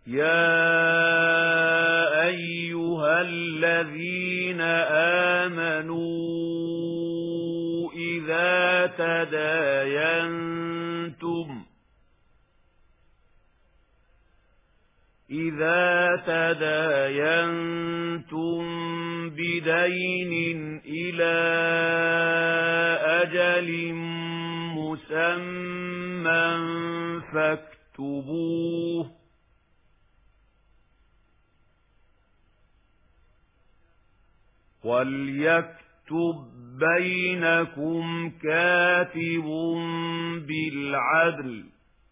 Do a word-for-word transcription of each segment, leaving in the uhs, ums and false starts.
يا أيها الذين آمنوا إذا تداينتم إذا تداينتم بدين إلى أجل مسمى فاكتبوه وليكتب بينكم كاتب بالعدل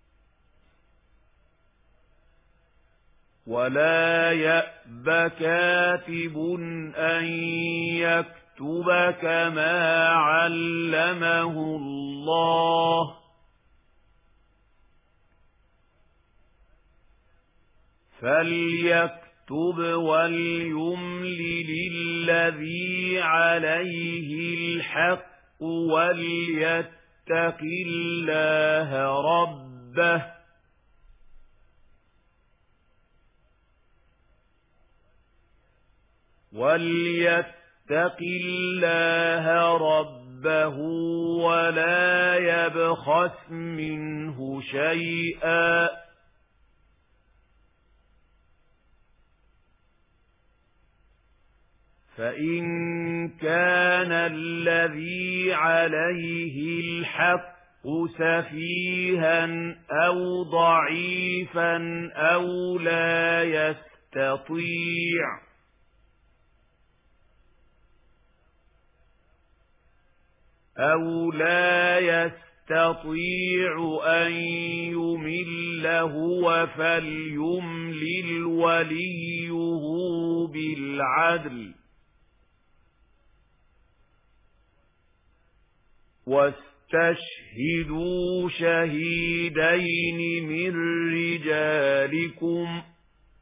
ولا يأب كاتب أن يكتب كما علمه الله فليكتب وليملل الذي عليه الحق وليتق الله ربه وليتق الله ربه ولا يبخس منه شيئا فإن كان الذي عليه الحق سفيها أو ضعيفا أو لا يستطيع أو لا يستطيع أن يمل هو فليملل وليه بالعدل واستشهدوا شهيدين من رجالكم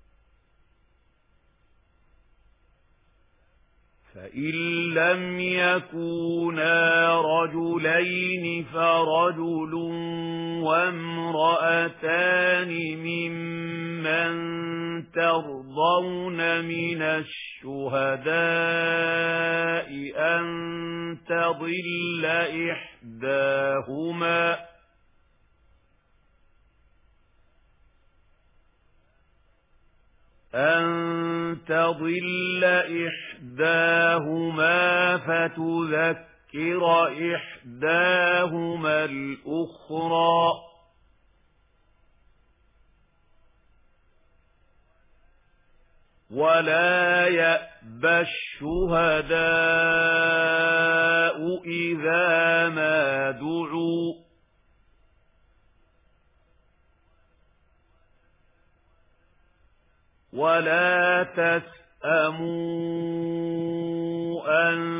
فإن لم يكونا رجلين فرجل وامرأتان ممن ترضون من الشهداء أن تضل إحداهما أن تضل إحداهما فتذكر إحداهما الأخرى ولا يأبى الشهداء إذا ما دعوا ولا تسأموا أن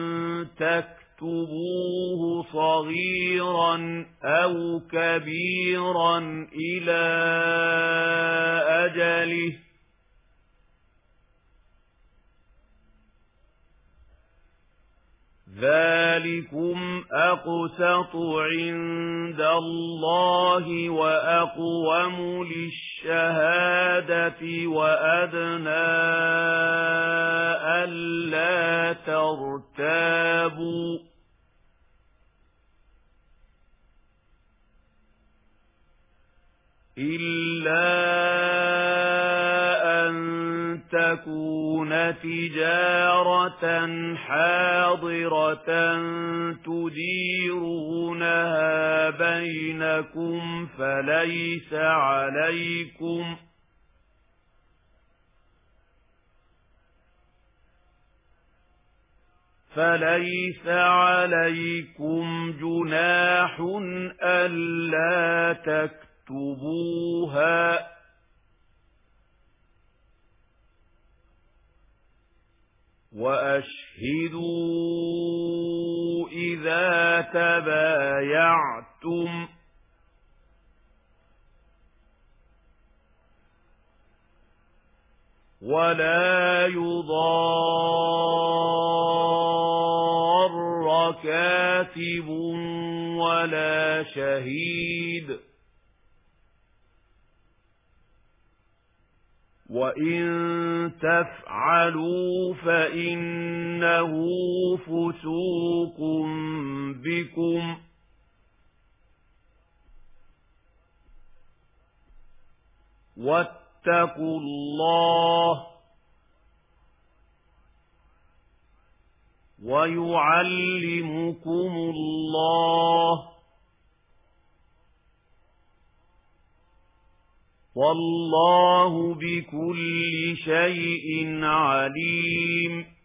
تكتبوه صغيرا أو كبيرا إلى أجله ذلكم أقسط عند الله وأقوم للشهادة وأدنى ألا ترتابوا إلا تكون تجارة حاضرة تديرونها بينكم فليس عليكم فليس عليكم جناح ألا تكتبوها وأشهدوا إذا تبايعتم ولا يضار كاتب ولا شهيد وَإِن تَفْعَلُوا فَإِنَّهُ فُسُوقٌ بِكُمْ ۗ وَاتَّقُوا اللَّهَ وَيُعَلِّمُكُمُ اللَّهُ، وَاللَّهُ بِكُلِّ شَيْءٍ عَلِيمٌ.